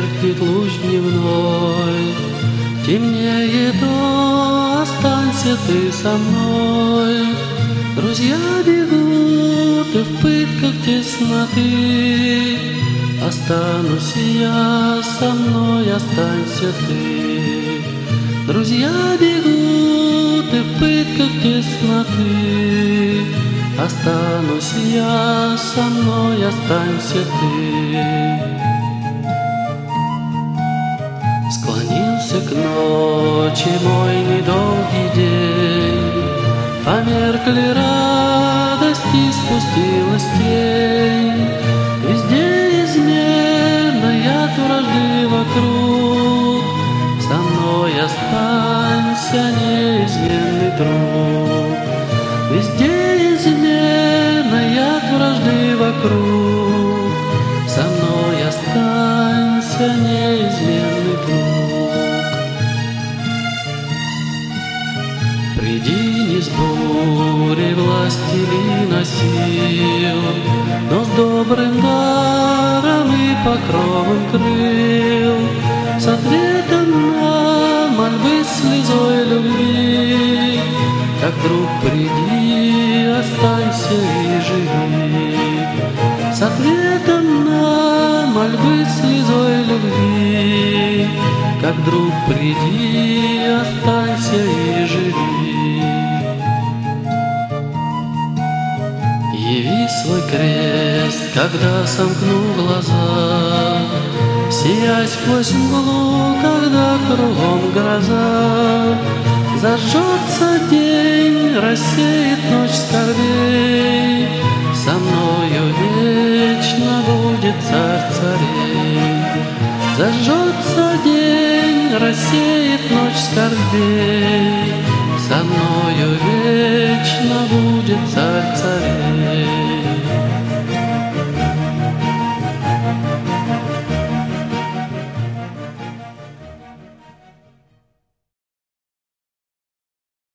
меркнет луч дневной. Темнеет, то останься ты со мной. Друзья бегут, и в пытках тесноты останусь я, со мной останься ты. Друзья бегут, и в пытках тесноты останусь я, со мной останься ты. Склонился к ночи мой недолгий день, померкли радости, спустилась тень. Везде изменная вражды вокруг, со мной останься, неизменный друг. Везде изменная вражды вокруг, со мной останься, неизменный друг. Приди не с бурей властелина сил, но с добрым даром и покровом крыл, с ответом на мольбы слезой любви. Как друг приди, останься и живи, с ответом на мольбы слезой любви. Как друг приди, останься и живи. Яви свой крест, когда сомкну глаза, сияй сквозь мглу, когда кругом гроза. Зажжется день, рассеет ночь скорбей, со мною вечно будет царь царей. Зажжется день, рассеет ночь скорбей, со мною вечно будет царь царей.